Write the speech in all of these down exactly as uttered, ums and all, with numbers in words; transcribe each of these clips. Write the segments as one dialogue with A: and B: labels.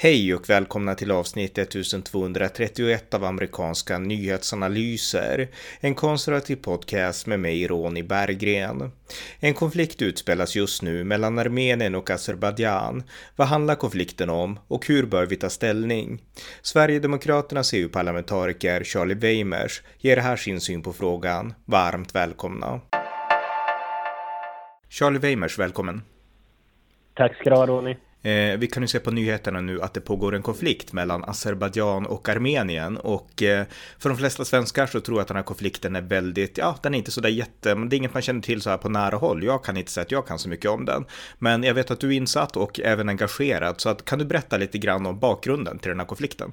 A: Hej och välkomna till avsnitt ettusentvåhundratrettioett av amerikanska nyhetsanalyser, en konservativ podcast med mig, Ronny Berggren. En konflikt utspelas just nu mellan Armenien och Azerbaijan. Vad handlar konflikten om och hur bör vi ta ställning? Sverigedemokraternas E U-parlamentariker Charlie Weimers ger här sin syn på frågan. Varmt välkomna. Charlie Weimers, välkommen.
B: Tack ska du ha, Ronny.
A: Eh, vi kan ju se på nyheterna nu att det pågår en konflikt mellan Azerbaijan och Armenien och eh, för de flesta svenskar så tror jag att den här konflikten är väldigt, ja den är inte så där jätte, men det är inget man känner till så här på nära håll. Jag kan inte säga att jag kan så mycket om den, men jag vet att du är insatt och även engagerad, så att, kan du berätta lite grann om bakgrunden till den här konflikten?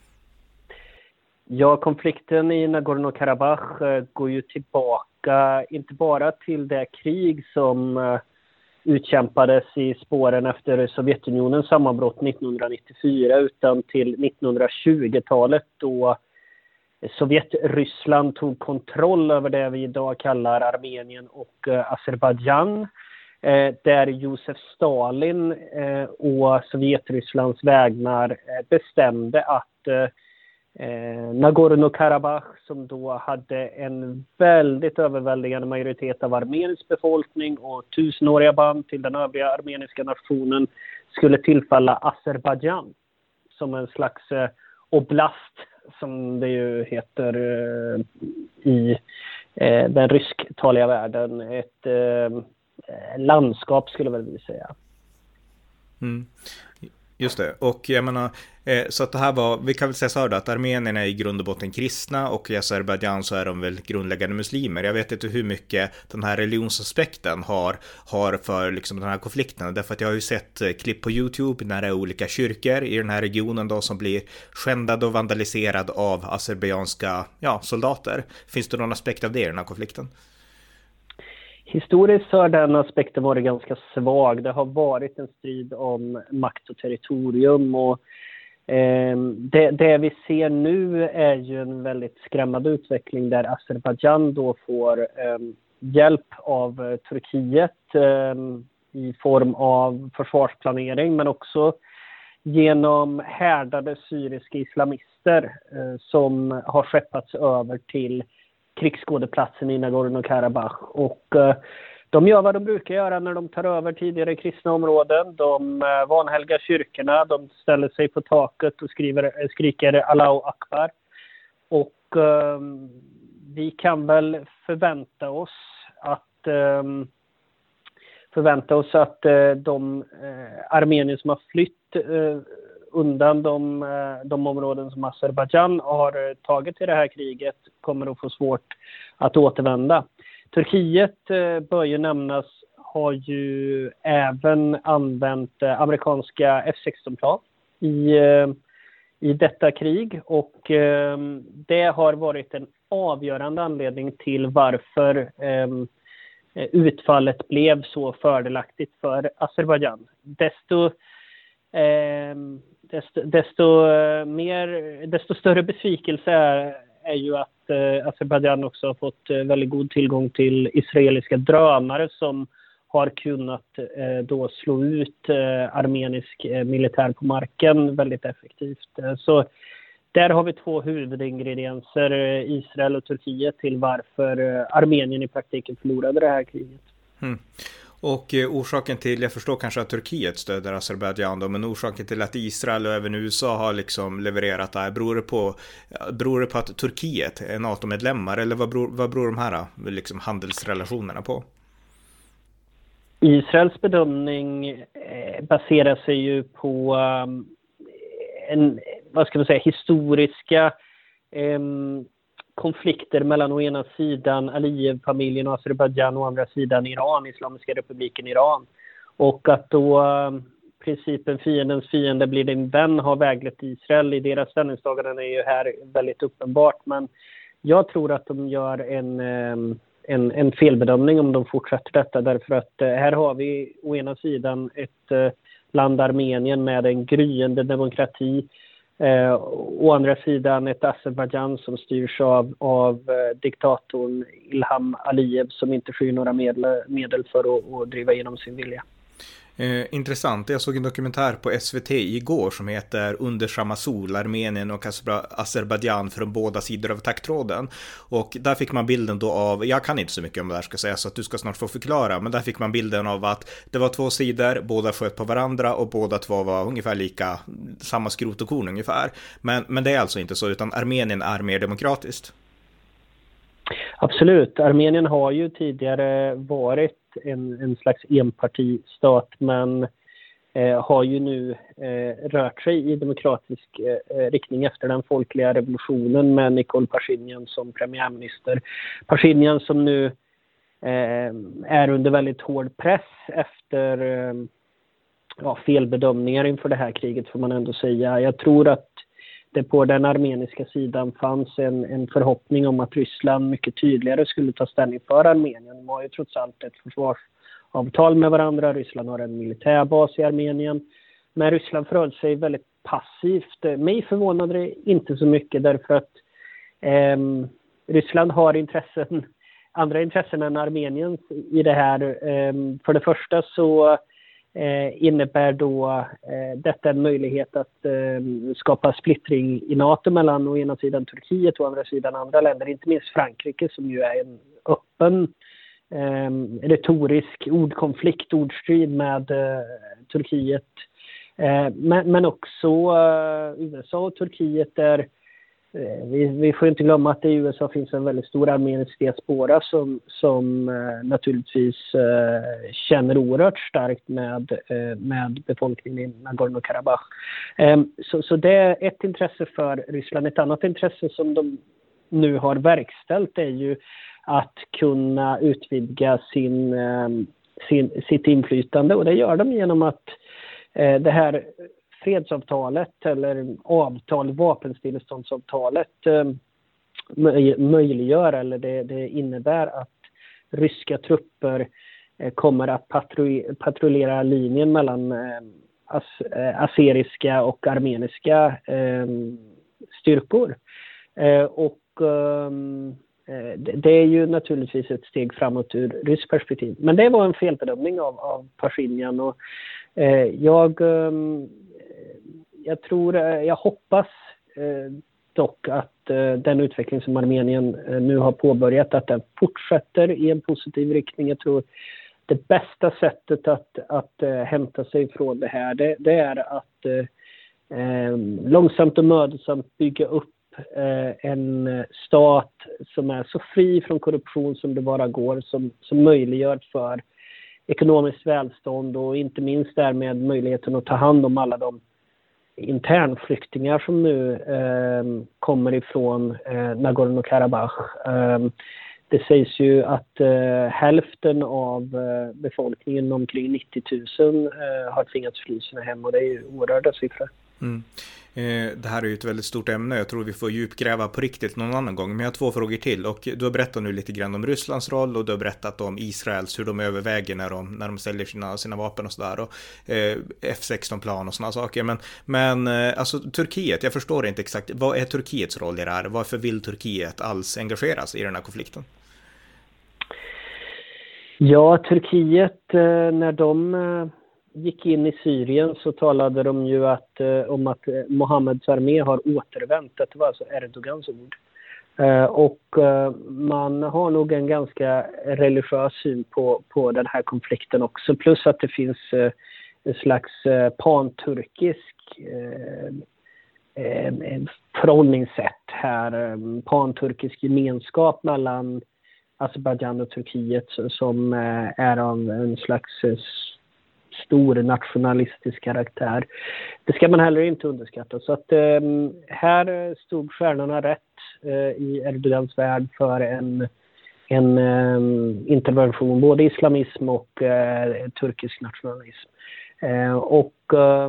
B: Ja, konflikten i Nagorno-Karabach går ju tillbaka inte bara till det krig som utkämpades i spåren efter Sovjetunionens sammanbrott nittonhundranittiofyra utan till nittonhundratjugotalet då Sovjetryssland tog kontroll över det vi idag kallar Armenien och Azerbaijan, där Josef Stalin och Sovjetrysslands vägnar bestämde att Eh, Nagorno-Karabach, som då hade en väldigt överväldigande majoritet av armenisk befolkning och tusenåriga band till den övriga armeniska nationen, skulle tillfalla Azerbaijan som en slags eh, oblast, som det ju heter eh, i eh, den rysktaliga världen. Ett eh, landskap skulle väl vi säga.
A: Mm. Just det, och jag menar, eh, så att det här var, vi kan väl säga så här då, att Armenien är i grund och botten kristna och i Azerbaijan så är de väl grundläggande muslimer. Jag vet inte hur mycket den här religionsaspekten har, har för liksom den här konflikten, därför att jag har ju sett eh, klipp på YouTube när det är olika kyrkor i den här regionen då som blir skändade och vandaliserade av azerbaijanska ja, soldater. Finns det någon aspekt av det i den här konflikten?
B: Historiskt har den aspekten varit ganska svag. Det har varit en strid om makt och territorium. Och, eh, det, det vi ser nu är ju en väldigt skrämmande utveckling där Azerbaijan då får eh, hjälp av eh, Turkiet eh, i form av försvarsplanering, men också genom härdade syriska islamister eh, som har skeppats över till krigsskådeplatsen i Nagorno-Karabach, och eh, de gör vad de brukar göra när de tar över tidigare kristna områden. De eh, vanhelgar kyrkorna, de ställer sig på taket och skriver, skriker Allahu Akbar, och eh, vi kan väl förvänta oss att eh, förvänta oss att eh, de eh, armenier som har flytt eh, undan de, de områden som Azerbaijan har tagit i det här kriget kommer att få svårt att återvända. Turkiet, bör ju nämnas, har ju även använt amerikanska F sexton-plan i, i detta krig, och det har varit en avgörande anledning till varför utfallet blev så fördelaktigt för Azerbaijan. Desto Desto, desto, mer, desto större besvikelse är, är ju att eh, Azerbaijan också har fått eh, väldigt god tillgång till israeliska drönare som har kunnat eh, då slå ut eh, armenisk eh, militär på marken väldigt effektivt. Eh, så där har vi två huvudingredienser, eh, Israel och Turkiet, till varför eh, Armenien i praktiken förlorade det här kriget.
A: Mm. Och eh, orsaken till, jag förstår kanske att Turkiet stöder Azerbaijan då, men orsaken till att Israel och även U S A har liksom levererat det här, beror det på, beror det på att Turkiet är NATO-medlemmar, eller vad beror, vad beror de här liksom handelsrelationerna på?
B: Israels bedömning eh, baserar sig ju på um, en, vad ska man säga, historiska um, konflikter mellan å ena sidan Aliyev-familjen och Azerbaijan och å andra sidan Iran, Islamiska republiken Iran. Och att då um, principen fiendens fiende blir din vän har väglett Israel i deras ställningstaganden är ju här väldigt uppenbart. Men jag tror att de gör en, um, en, en felbedömning om de fortsätter detta, därför att uh, här har vi å ena sidan ett uh, land, Armenien, med en gryende demokrati. Eh, å andra sidan ett Azerbaijan som styrs av, av eh, diktatorn Ilham Aliyev, som inte skyr några medel, medel för att, att driva igenom sin vilja.
A: Eh, intressant. Jag såg en dokumentär på S V T igår som heter Under samma sol, Armenien och Azerbajdzjan från båda sidor av takttråden. Och där fick man bilden då av, jag kan inte så mycket om det här ska säga så att du ska snart få förklara, men där fick man bilden av att det var två sidor, båda sköt på varandra och båda två var ungefär lika, samma skrot och korn ungefär. Men, men det är alltså inte så, utan Armenien är mer demokratiskt.
B: Absolut. Armenien har ju tidigare varit en, en slags enpartistat, men eh, har ju nu eh, rört sig i demokratisk eh, riktning efter den folkliga revolutionen med Nikol Pashinyan som premiärminister. Pashinyan som nu eh, är under väldigt hård press efter eh, ja, felbedömningar inför det här kriget, får man ändå säga. Jag tror att det på den armeniska sidan fanns en, en förhoppning om att Ryssland mycket tydligare skulle ta ställning för Armenien. De har ju trots allt ett försvarsavtal med varandra. Ryssland har en militärbas i Armenien. Men Ryssland förhöll sig väldigt passivt. Mig förvånade det inte så mycket därför att eh, Ryssland har intressen, andra intressen än Armeniens i det här. Eh, för det första så Eh, innebär då eh, detta en möjlighet att eh, skapa splittring i NATO mellan å ena sidan Turkiet och å andra sidan andra länder, inte minst Frankrike som ju är en öppen eh, retorisk ordkonflikt, ordstrid med eh, Turkiet. Eh, men, men också eh, U S A och Turkiet där Vi, vi får inte glömma att det i U S A finns en väldigt stor armenisk diaspora som, som eh, naturligtvis eh, känner oerhört starkt med, eh, med befolkningen i Nagorno-Karabach. Eh, så, så det är ett intresse för Ryssland. Ett annat intresse som de nu har verkställt är ju att kunna utvidga sin, eh, sin, sitt inflytande, och det gör de genom att eh, det här fredsavtalet eller avtal, vapenstilleståndsavtalet eh, möjliggör eller det, det innebär att ryska trupper eh, kommer att patru- patrullera linjen mellan eh, as- eh, azeriska och armeniska eh, styrkor. Eh, och eh, det, det är ju naturligtvis ett steg framåt ur rysk perspektiv. Men det var en felbedömning av, av Pashinyan, och eh, jag eh, Jag tror, jag hoppas eh, dock att eh, den utveckling som Armenien eh, nu har påbörjat, att den fortsätter i en positiv riktning. Jag tror det bästa sättet att, att eh, hämta sig från det här, det, det är att eh, långsamt och mödosamt bygga upp eh, en stat som är så fri från korruption som det bara går, som, som möjliggör för ekonomiskt välstånd och inte minst därmed möjligheten att ta hand om alla de internflyktingar som nu eh, kommer ifrån eh, Nagorno-Karabach. Eh, det sägs ju att eh, hälften av eh, befolkningen, omkring nittio tusen, eh, har tvingats fly sina hem, och det är ju oerhörda siffror.
A: Mm. Eh, det här är ju ett väldigt stort ämne. Jag tror vi får djupgräva på riktigt någon annan gång. Men jag har två frågor till. Och du har berättat nu lite grann om Rysslands roll, och du har berättat om Israels, hur de överväger när de, när de säljer sina, sina vapen och sådär. Och eh, F sexton-plan och sådana saker. Men, men eh, alltså Turkiet, jag förstår inte exakt. Vad är Turkiets roll i det här? Varför vill Turkiet alls engageras i den här konflikten?
B: Ja, Turkiet, eh, när de eh... gick in i Syrien så talade de ju att, eh, om att Mohammeds armé har återvänt. Det var alltså Erdogans ord. Eh, och eh, man har nog en ganska religiös syn på, på den här konflikten också. Plus att det finns eh, en slags eh, panturkisk eh, eh, förhållningssätt här. Eh, panturkisk gemenskap mellan Azerbajdzjan och Turkiet som eh, är av en slags eh, stor nationalistisk karaktär. Det ska man heller inte underskatta. Så att eh, här stod stjärnorna rätt eh, i Erdogans värld för en, en eh, intervention, både islamism och eh, turkisk nationalism. Eh, och eh,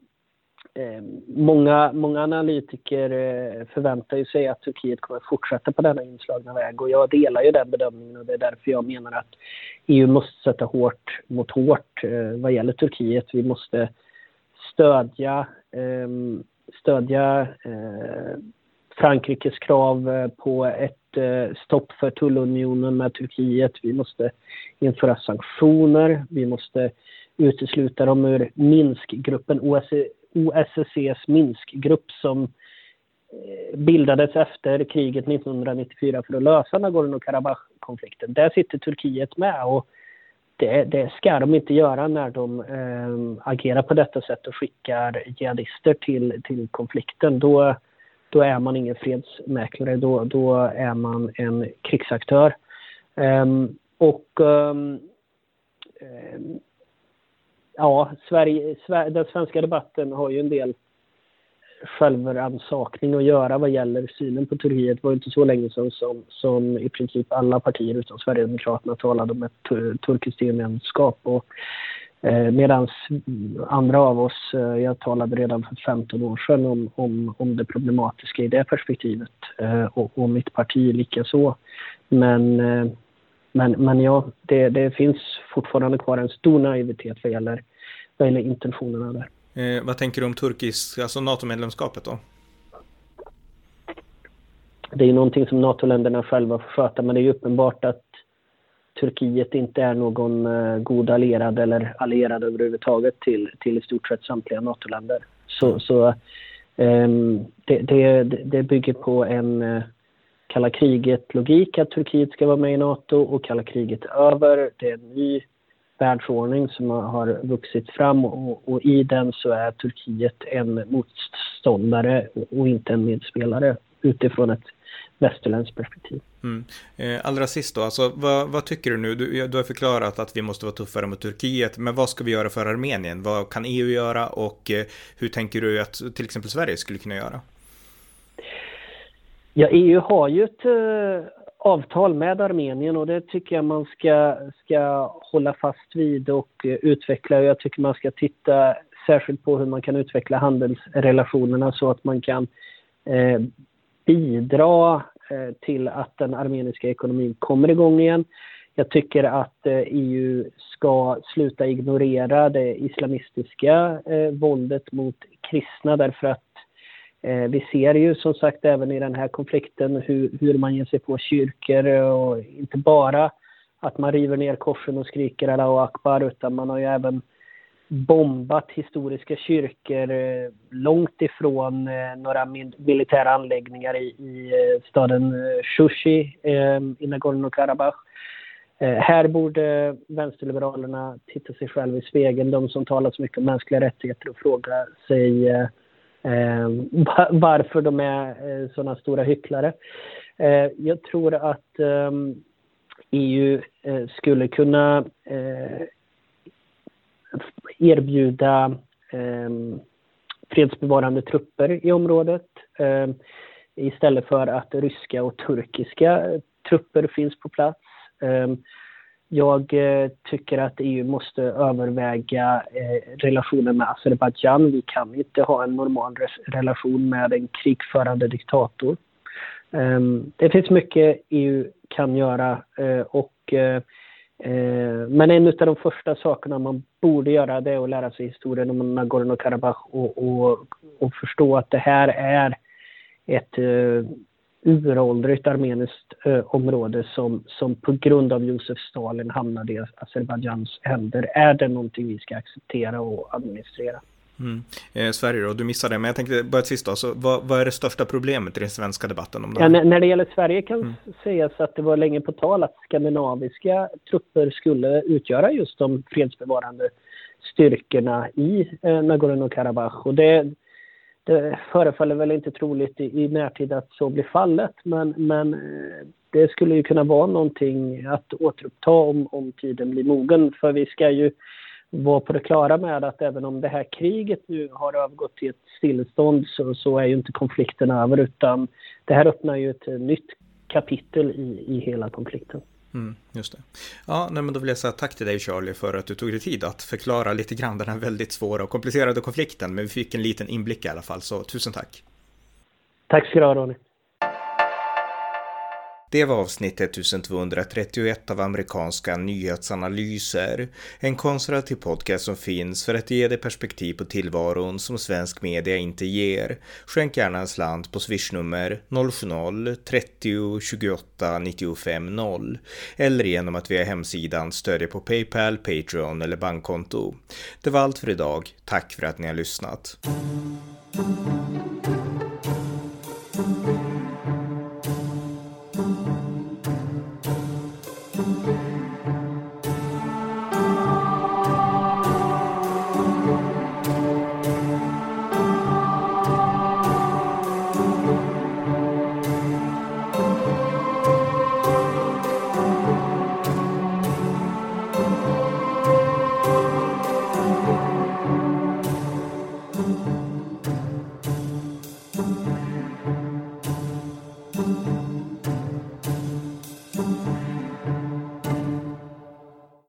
B: många, många analytiker eh, förväntar ju sig att Turkiet kommer fortsätta på denna inslagna väg, och jag delar ju den bedömningen, och det är därför jag menar att E U måste sätta hårt mot hårt eh, vad gäller Turkiet. Vi måste stödja, eh, stödja eh, Frankrikes krav eh, på ett eh, stopp för tullunionen med Turkiet. Vi måste införa sanktioner. Vi måste utesluta dem ur Minskgruppen, O S C E:s Minskgrupp som bildades efter kriget nittonhundranittiofyra för att lösa Nagorno-Karabach-konflikten. Där sitter Turkiet med, och det, det ska de inte göra när de eh, agerar på detta sätt och skickar jihadister till, till konflikten. Då, då är man ingen fredsmäklare, då, då är man en krigsaktör. Um, och um, um, ja, Sverige, Sverige, den svenska debatten har ju en del självransakning att göra vad gäller synen på Turkiet. Det var inte så länge sedan som, som i princip alla partier utom Sverigedemokraterna talade om ett tur- turkiskt EU-medlemskap, och eh, medan andra av oss, eh, jag talade redan för femton år sedan om, om, om det problematiska i det perspektivet, eh, och, och mitt parti lika så. Men, eh, men, men ja, det, det finns fortfarande kvar en stor naivitet vad gäller, vad gäller intentionerna där.
A: Eh, vad tänker du om turkisk, alltså NATO-medlemskapet då?
B: Det är ju någonting som NATO-länderna själva får sköta, men det är ju uppenbart att Turkiet inte är någon uh, god allierad eller allierad överhuvudtaget till, till i stort sett samtliga NATO-länder. Så, mm. så um, det, det, det bygger på en uh, kalla kriget-logik att Turkiet ska vara med i NATO, och kalla kriget är över. Det är en ny världsordning som har vuxit fram, och, och i den så är Turkiet en motståndare och inte en medspelare utifrån ett västerländskt perspektiv.
A: Mm. Eh, allra sist då, alltså, vad, vad tycker du nu? Du, du har förklarat att vi måste vara tuffare mot Turkiet, men vad ska vi göra för Armenien? Vad kan E U göra, och eh, hur tänker du att till exempel Sverige skulle kunna göra?
B: Ja, E U har ju ett uh, avtal med Armenien, och det tycker jag man ska, ska hålla fast vid och uh, utveckla. Jag tycker man ska titta särskilt på hur man kan utveckla handelsrelationerna så att man kan uh, bidra uh, till att den armeniska ekonomin kommer igång igen. Jag tycker att uh, E U ska sluta ignorera det islamistiska uh, våldet mot kristna, därför att vi ser ju som sagt även i den här konflikten hur, hur man ger sig på kyrkor, och inte bara att man river ner korsen och skriker Allahu Akbar, utan man har ju även bombat historiska kyrkor långt ifrån några militära anläggningar i, i staden Shushi i Nagorno-Karabach. Här borde vänsterliberalerna titta sig själva i spegeln, de som talar så mycket om mänskliga rättigheter, och fråga sig Eh, varför de är eh, sådana stora hycklare. Eh, jag tror att eh, E U eh, skulle kunna eh, erbjuda eh, fredsbevarande trupper i området eh, istället för att ryska och turkiska trupper finns på plats. Eh, Jag eh, tycker att E U måste överväga eh, relationen med Azerbaijan. Vi kan inte ha en normal re- relation med en krigförande diktator. Eh, det finns mycket E U kan göra, eh, och, eh, eh, men en av de första sakerna man borde göra, det är att lära sig historien om Nagorno-Karabach och, och, och förstå att det här är ett eh, uråldrigt armeniskt eh, område som, som på grund av Josef Stalin hamnade i Azerbajdzjans händer. Är det någonting vi ska acceptera och administrera?
A: Mm. Eh, Sverige då, du missade, men jag tänkte bara ett sist då, så vad, vad är det största problemet i den svenska debatten om det?
B: Ja, när, när det gäller Sverige kan
A: mm.
B: sägas att det var länge på tal att skandinaviska trupper skulle utgöra just de fredsbevarande styrkorna i eh, Nagorno-Karabach, och det Det förefaller väl inte troligt i, i närtid att så blir fallet, men, men det skulle ju kunna vara någonting att återuppta om, om tiden blir mogen. För vi ska ju vara på det klara med att även om det här kriget nu har övergått till ett stillestånd, så, så är ju inte konflikten över, utan det här öppnar ju ett nytt kapitel i, i hela konflikten.
A: Mm, just det. Ja, nej, men då vill jag säga tack till dig, Charlie, för att du tog dig tid att förklara lite grann den här väldigt svåra och komplicerade konflikten, men vi fick en liten inblick i alla fall, så tusen tack.
B: Tack ska du ha, Ronny.
A: Det var avsnitt ettusentvåhundratrettioett av amerikanska nyhetsanalyser, en konservativ podcast som finns för att ge dig perspektiv på tillvaron som svensk media inte ger. Skänk gärna en slant på swishnummer noll sju noll trettio tjugoåtta nittiofem noll eller genom att via hemsidan stödja på PayPal, Patreon eller bankkonto. Det var allt för idag. Tack för att ni har lyssnat. Thank you.